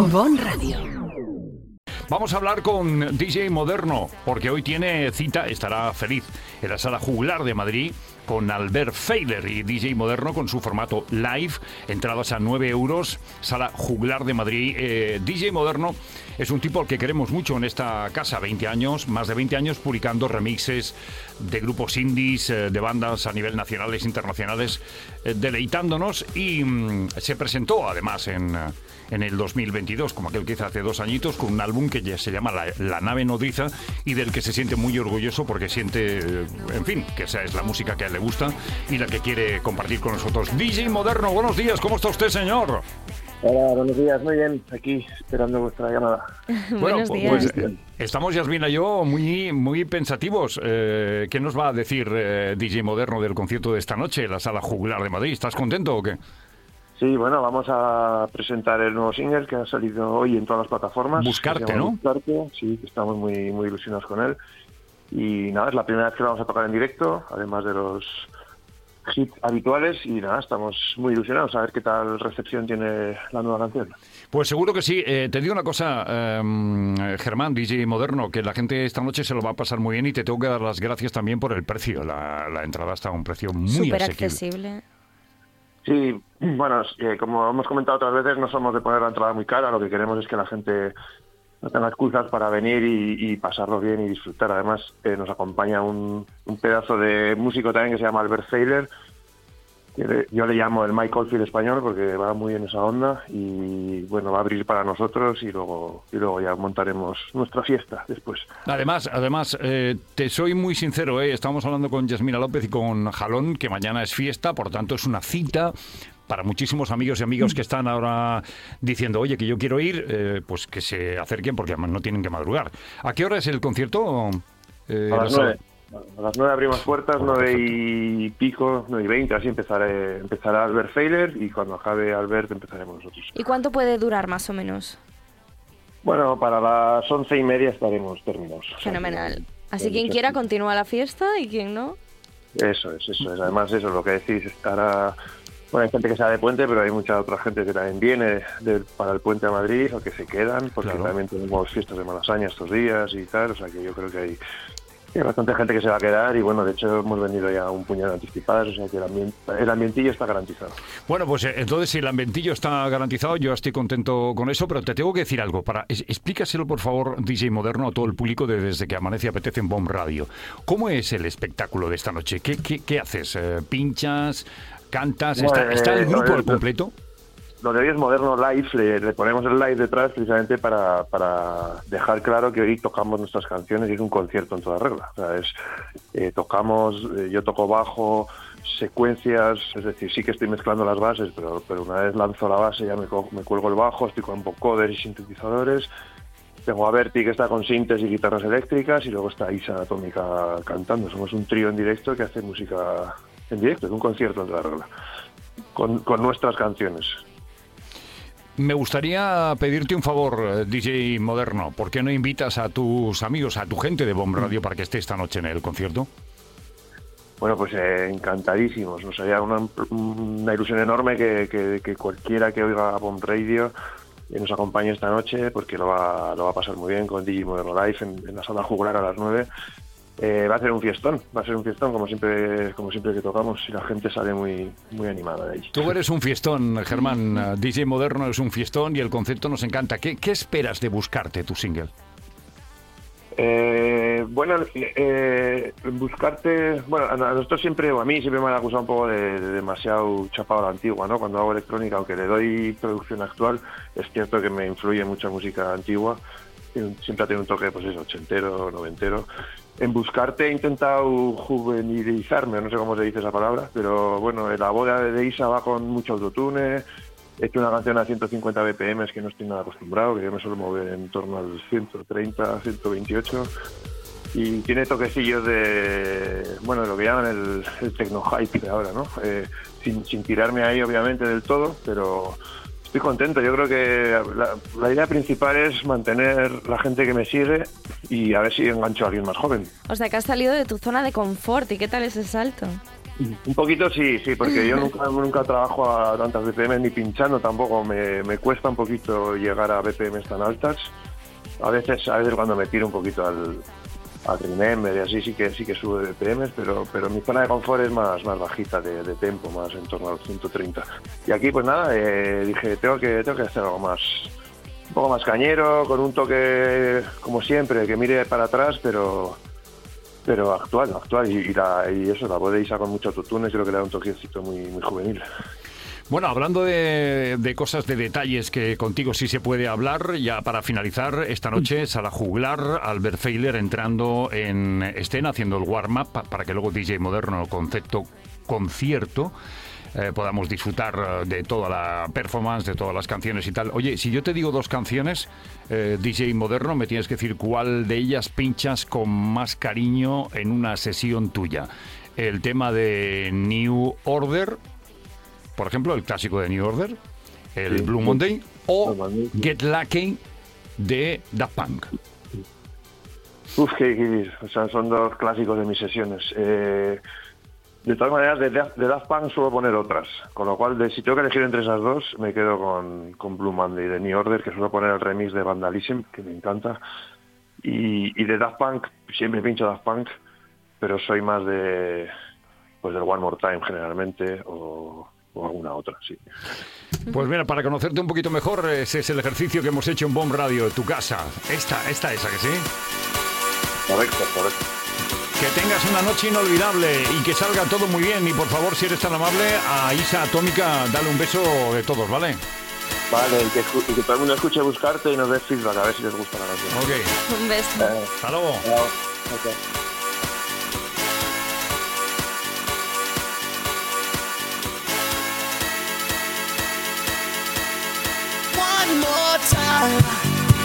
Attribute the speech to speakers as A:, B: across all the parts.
A: Bon Radio.
B: Vamos a hablar con DJ Moderno, porque hoy tiene cita, estará feliz, en la Sala Juglar de Madrid, con Albert Feiler y DJ Moderno con su formato live, entradas a 9 euros, Sala Juglar de Madrid. DJ Moderno es un tipo al que queremos mucho en esta casa, 20 años, más de 20 años publicando remixes de grupos indies, de bandas a nivel nacionales, internacionales, deleitándonos, y se presentó además en el 2022, como aquel que hizo hace 2 añitos, con un álbum que ya se llama La Nave Nodriza, y del que se siente muy orgulloso porque siente, en fin, que esa es la música que a él le gusta y la que quiere compartir con nosotros. DJ Moderno, buenos días, ¿cómo está usted, señor?
C: Hola, buenos días, muy bien, aquí esperando vuestra llamada.
B: Bueno, pues estamos, Yasmina y yo, muy pensativos. ¿Qué nos va a decir DJ Moderno del concierto de esta noche en la Sala Juglar de Madrid? ¿Estás contento o qué?
C: Sí, bueno, vamos a presentar el nuevo single que ha salido hoy en todas las plataformas.
B: Buscarte, ¿no?
C: Buscarte, sí, estamos muy ilusionados con él. Y nada, es la primera vez que lo vamos a tocar en directo, además de los hits habituales, y nada, estamos muy ilusionados a ver qué tal recepción tiene la nueva canción.
B: Pues seguro que sí. Te digo una cosa, Germán, DJ Moderno, que la gente esta noche se lo va a pasar muy bien, y te tengo que dar las gracias también por el precio. La entrada está a un precio muy
D: súper
B: asequible.
D: Accesible.
C: Sí, bueno, como hemos comentado otras veces, no somos de poner la entrada muy cara, lo que queremos es que la gente no tenga excusas para venir y pasarlo bien y disfrutar. Además, nos acompaña un pedazo de músico también que se llama Albert Feiler, que yo le llamo el Mike Oldfield español porque va muy en esa onda, y bueno, va a abrir para nosotros y luego ya montaremos nuestra fiesta después.
B: Además, te soy muy sincero, estamos hablando con Yasmina López y con Jalón, que mañana es fiesta, por tanto es una cita para muchísimos amigos y amigas que están ahora diciendo, oye, que yo quiero ir, pues que se acerquen porque además no tienen que madrugar. ¿A qué hora es el concierto?
C: A las 9. A las 9 abrimos puertas, 9 y pico, 9 y 20, así empezará Albert Feiler, y cuando acabe Albert empezaremos nosotros.
D: ¿Y cuánto puede durar más o menos?
C: Bueno, para las 11:30 estaremos terminados.
D: Fenomenal. Así quien quiera continúa la fiesta y quien no.
C: Eso es. Además, eso es lo que decís. Estará, bueno, hay gente que sale de puente, pero hay mucha otra gente que también viene para el puente a Madrid, o que se quedan, porque
B: claro,
C: también tenemos fiestas de Malasaña estos días y tal, o sea que yo creo que hay bastante gente que se va a quedar, y bueno, de hecho hemos vendido ya un puñado de anticipadas, o sea que el ambientillo está garantizado.
B: Bueno, pues entonces si el ambientillo está garantizado, yo estoy contento con eso, pero te tengo que decir algo. Explícaselo, por favor, DJ Moderno, a todo el público de Desde que Amanece Apetece en Bon Radio. ¿Cómo es el espectáculo de esta noche? ¿Qué haces? ¿Pinchas? ¿Cantas? ¿Está el grupo al completo?
C: Lo de hoy es Moderno Live, le ponemos el live detrás precisamente para dejar claro que hoy tocamos nuestras canciones y es un concierto en toda regla. O sea, yo toco bajo, secuencias, es decir, sí que estoy mezclando las bases, pero una vez lanzo la base ya me cuelgo el bajo, estoy con vocoders y sintetizadores. Tengo a Berti, que está con sintes y guitarras eléctricas, y luego está Isa Atómica cantando. Somos un trío en directo que hace música en directo, es un concierto en toda regla, con nuestras canciones.
B: Me gustaría pedirte un favor, DJ Moderno. ¿Por qué no invitas a tus amigos, a tu gente de Bon Radio para que esté esta noche en el concierto?
C: Bueno, pues encantadísimos. Nos haría una ilusión enorme que cualquiera que oiga Bon Radio nos acompañe esta noche, porque lo va a pasar muy bien con DJ Moderno Live en la Sala Juglar a las 9. Va a ser un fiestón como siempre que tocamos, y la gente sale muy animada de ahí.
B: Tú eres un fiestón, Germán. DJ Moderno es un fiestón y el concepto nos encanta. ¿Qué esperas de Buscarte, tu single?
C: Buscarte, bueno, a nosotros siempre, o a mí siempre me han acusado un poco de demasiado chapado a la antigua, ¿no? Cuando hago electrónica, aunque le doy producción actual, es cierto que me influye mucha música antigua. Siempre ha tenido un toque, pues eso, ochentero, noventero. En Buscarte he intentado juvenilizarme, no sé cómo se dice esa palabra, pero bueno, la boda de Isa va con mucho autotune. He hecho una canción a 150 BPM, que no estoy nada acostumbrado, que yo me suelo mover en torno al 130, 128. Y tiene toquecillos de lo que llaman el techno hype de ahora, ¿no? Sin tirarme ahí, obviamente, del todo, pero estoy contento. Yo creo que la idea principal es mantener la gente que me sigue y a ver si engancho a alguien más joven.
D: O sea, que has salido de tu zona de confort. ¿Y qué tal ese salto?
C: Un poquito sí, porque yo nunca trabajo a tantas BPM ni pinchando tampoco. Me cuesta un poquito llegar a BPM tan altas. A veces cuando me tiro un poquito al Remember y así sí que sube BPM, pero mi zona de confort es más bajita de tempo, más en torno a los 130. Y aquí pues nada, dije tengo que hacer algo más, un poco más cañero, con un toque como siempre, que mire para atrás, pero actual y eso, la voz de Isa con mucho autotune, creo que le da un toquecito muy juvenil.
B: Bueno, hablando de cosas, de detalles que contigo sí se puede hablar, ya para finalizar, esta noche Sala Juglar, Albert Feiler entrando en escena, haciendo el warm-up para que luego DJ Moderno concepto concierto podamos disfrutar de toda la performance, de todas las canciones y tal. Oye, si yo te digo 2 canciones, DJ Moderno, me tienes que decir cuál de ellas pinchas con más cariño en una sesión tuya. El tema de New Order, por ejemplo, el clásico de New Order, el Blue Monday, o Get Lucky de Daft Punk.
C: O sea, son 2 clásicos de mis sesiones. De todas maneras, de Daft Punk suelo poner otras, con lo cual, si tengo que elegir entre esas 2, me quedo con Blue Monday de New Order, que suelo poner el remix de Vandalism, que me encanta, y de Daft Punk, siempre pincho Daft Punk, pero soy más del One More Time generalmente, o alguna otra, sí.
B: Pues mira, para conocerte un poquito mejor, ese es el ejercicio que hemos hecho en Bomb Radio, tu casa. Esa, que sí.
C: Correcto.
B: Que tengas una noche inolvidable y que salga todo muy bien. Y por favor, si eres tan amable, a Isa Atómica, dale un beso de todos, ¿vale?
C: Vale, y que todo el mundo escuche Buscarte y nos dé feedback, a ver si les gusta la canción.
B: Ok.
D: Un beso.
B: Hasta luego.
C: Okay.
A: One more time.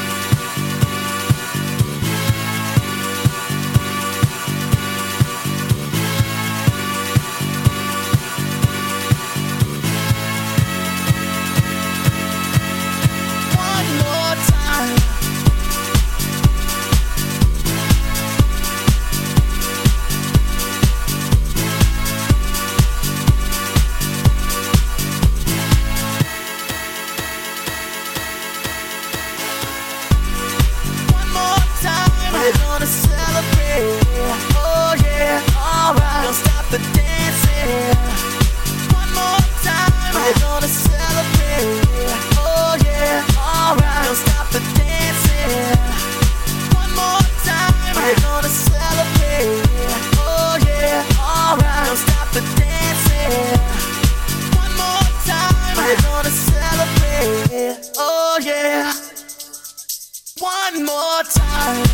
A: We're gonna celebrate, oh yeah, alright. Don't stop the dancing. One more time. We're gonna celebrate, oh yeah, alright. Don't stop the dancing. One more time. We're gonna celebrate, oh yeah, alright. Don't stop the dancing. One more time. We're gonna celebrate, oh yeah. One more time.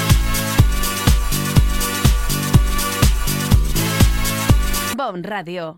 E: Bomb Radio.